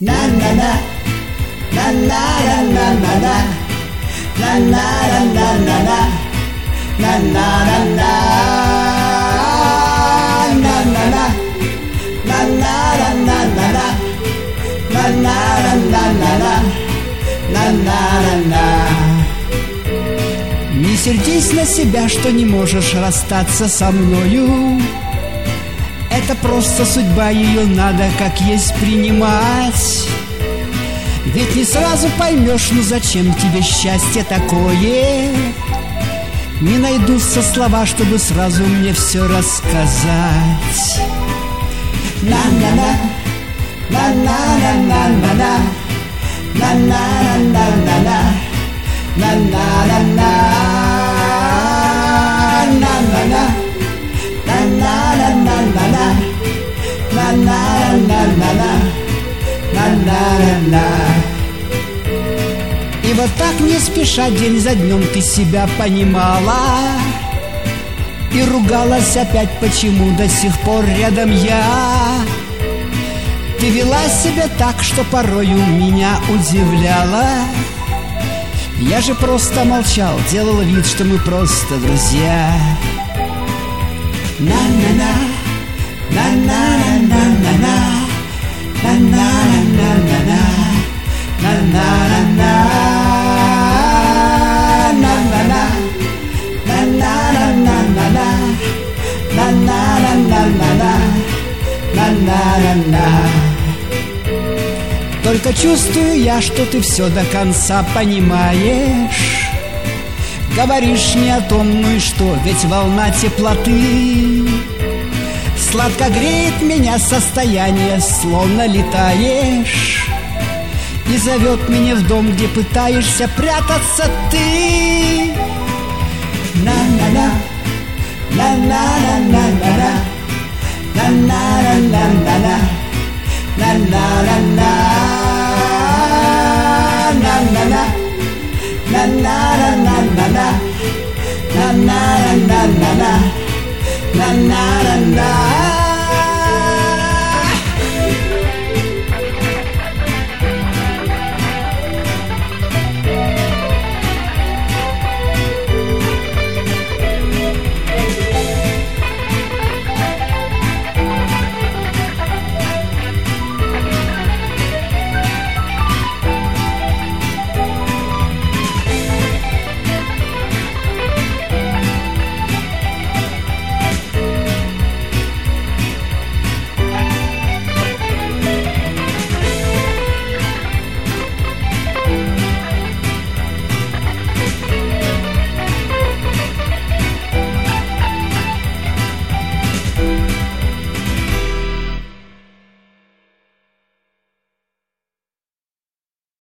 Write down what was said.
Не сердись на себя, что не можешь расстаться со мною. Это просто судьба, ее надо как есть принимать. Ведь не сразу поймешь, ну зачем тебе счастье такое. Не найдутся слова, чтобы сразу мне все рассказать. На-на-на, на-на-на-на-на-на, на-на-на-на-на-на, на-на-на-на, на-на-на, на-на-на-на-на, на-на-на-на-на, на-на-на-на. И вот так не спеша день за днем ты себя понимала и ругалась опять, почему до сих пор рядом я. Ты вела себя так, что порою меня удивляла. Я же просто молчал, делал вид, что мы просто друзья. На-на-на, на-на-на-на-на, на-на-на-на-на, на-на-на-на, на-на-на, на-на-на-на-на, на-на-на-на-на, на-на-на-на. Только чувствую я, что ты все до конца понимаешь. Говоришь не о том, ну и что, ведь волна теплоты сладко греет меня состояние, словно летаешь, и зовет меня в дом, где пытаешься прятаться ты. На-на-на, на-на-на-на-на, на-на-на-на-на, на-на-на-на, на-на-на, на-на-на-на-на, на-на-на-на-на, на-на-на-на.